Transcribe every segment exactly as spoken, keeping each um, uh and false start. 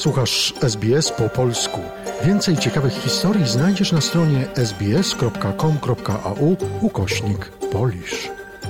Słuchasz S B S po polsku. Więcej ciekawych historii znajdziesz na stronie sbs.com.au ukośnik Polish.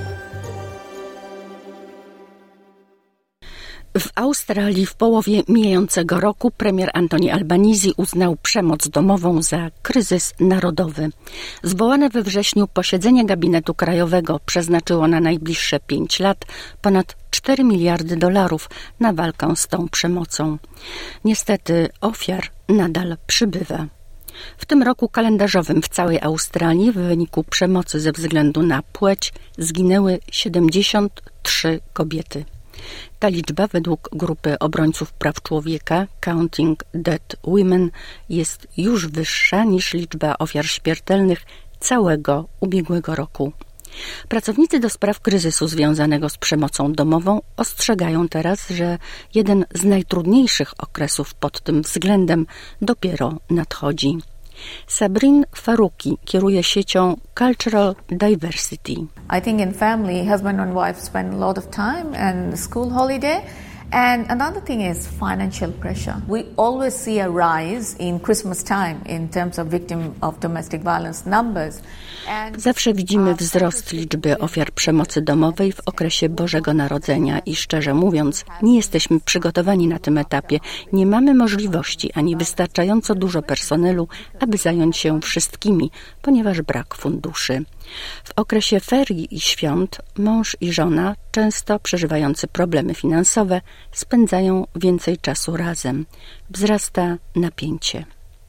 W Australii w połowie mijającego roku premier Anthony Albanese uznał przemoc domową za kryzys narodowy. Zwołane we wrześniu posiedzenie gabinetu krajowego przeznaczyło na najbliższe pięć lat ponad cztery miliardy dolarów na walkę z tą przemocą. Niestety ofiar nadal przybywa. W tym roku kalendarzowym w całej Australii w wyniku przemocy ze względu na płeć zginęły siedemdziesiąt trzy kobiety. Ta liczba według grupy obrońców praw człowieka Counting Dead Women jest już wyższa niż liczba ofiar śmiertelnych całego ubiegłego roku. Pracownicy do spraw kryzysu związanego z przemocą domową ostrzegają teraz, że jeden z najtrudniejszych okresów pod tym względem dopiero nadchodzi. Sabrin Faruqi kieruje siecią Cultural Diversity. I think in family, husband and wife spend a lot of time and school holiday. And another thing is financial pressure. We always see a rise in Christmas time in terms of victim of domestic violence numbers. Zawsze widzimy wzrost liczby ofiar przemocy domowej w okresie Bożego Narodzenia i szczerze mówiąc, nie jesteśmy przygotowani na tym etapie. Nie mamy możliwości ani wystarczająco dużo personelu, aby zająć się wszystkimi, ponieważ brak funduszy. W okresie ferii i świąt mąż i żona, często przeżywający problemy finansowe, spędzają więcej czasu razem. Wzrasta napięcie.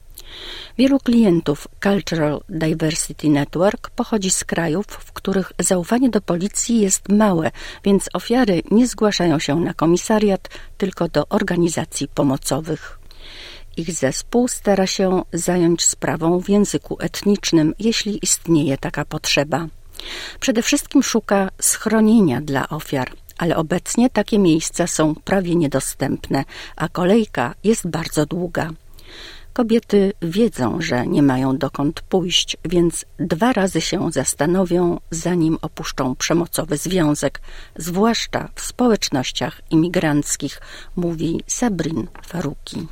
Wielu klientów Cultural Diversity Network pochodzi z krajów, w których zaufanie do policji jest małe, więc ofiary nie zgłaszają się na komisariat, tylko do organizacji pomocowych. Ich zespół stara się zająć sprawą w języku etnicznym, jeśli istnieje taka potrzeba. Przede wszystkim szuka schronienia dla ofiar, ale obecnie takie miejsca są prawie niedostępne, a kolejka jest bardzo długa. Kobiety wiedzą, że nie mają dokąd pójść, więc dwa razy się zastanowią, zanim opuszczą przemocowy związek, zwłaszcza w społecznościach imigranckich, mówi Sabrin Faruqi.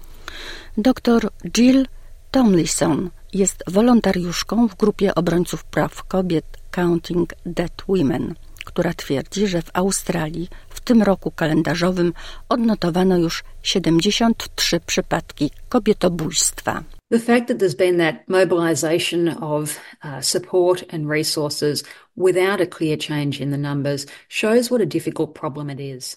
Doktor Jill Tomlinson jest wolontariuszką w grupie obrońców praw kobiet Counting Dead Women, która twierdzi, że w Australii w tym roku kalendarzowym odnotowano już siedemdziesiąt trzy przypadki kobietobójstwa. The fact that there's been that mobilization of uh, support and resources without a clear change in the numbers shows what a difficult problem it is.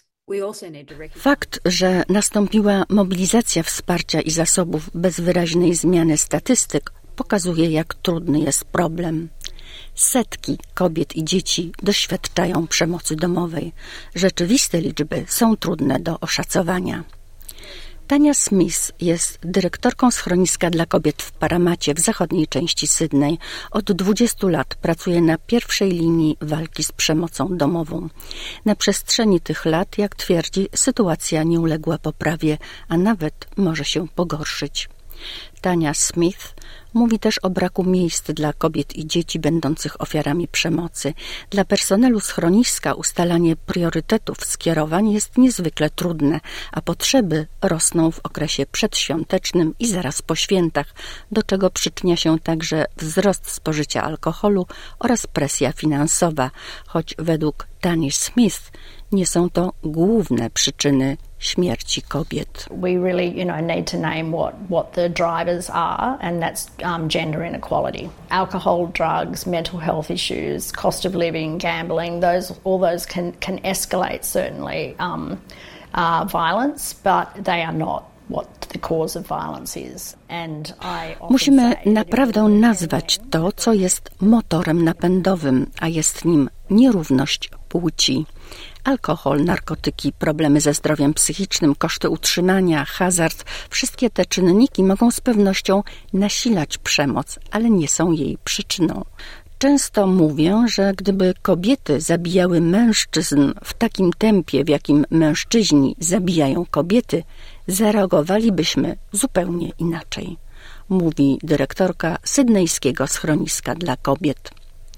Fakt, że nastąpiła mobilizacja wsparcia i zasobów bez wyraźnej zmiany statystyk, pokazuje, jak trudny jest problem. Setki kobiet i dzieci doświadczają przemocy domowej. Rzeczywiste liczby są trudne do oszacowania. Tania Smith jest dyrektorką schroniska dla kobiet w Parramacie w zachodniej części Sydney. Od dwudziestu lat pracuje na pierwszej linii walki z przemocą domową. Na przestrzeni tych lat, jak twierdzi, sytuacja nie uległa poprawie, a nawet może się pogorszyć. Tania Smith mówi też o braku miejsc dla kobiet i dzieci będących ofiarami przemocy. Dla personelu schroniska ustalanie priorytetów skierowań jest niezwykle trudne, a potrzeby rosną w okresie przedświątecznym i zaraz po świętach, do czego przyczynia się także wzrost spożycia alkoholu oraz presja finansowa, choć według Tani Smith nie są to główne przyczyny śmierci kobiet. We really, you know, need to name what, what the drivers are, and that's um, gender inequality. Alcohol, drugs, mental health issues, cost of living, gambling, those, all those can, can escalate certainly um, uh, violence, but they are not what the cause of violence is. And I Musimy naprawdę nazwać to, co jest motorem napędowym, a jest nim nierówność płci. Alkohol, narkotyki, problemy ze zdrowiem psychicznym, koszty utrzymania, hazard, wszystkie te czynniki mogą z pewnością nasilać przemoc, ale nie są jej przyczyną. Często mówię, że gdyby kobiety zabijały mężczyzn w takim tempie, w jakim mężczyźni zabijają kobiety, zareagowalibyśmy zupełnie inaczej, mówi dyrektorka sydnejskiego schroniska dla kobiet.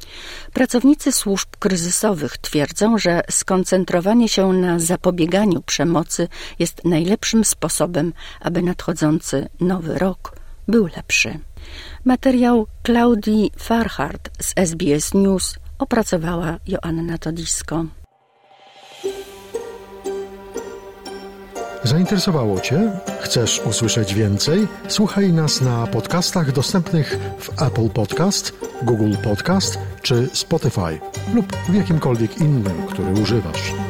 Pracownicy służb kryzysowych twierdzą, że skoncentrowanie się na zapobieganiu przemocy jest najlepszym sposobem, aby nadchodzący nowy rok był lepszy. Materiał Klaudii Farhart z S B S News opracowała Joanna Todisko. Zainteresowało Cię? Chcesz usłyszeć więcej? Słuchaj nas na podcastach dostępnych w Apple Podcast, Google Podcast czy Spotify lub w jakimkolwiek innym, który używasz.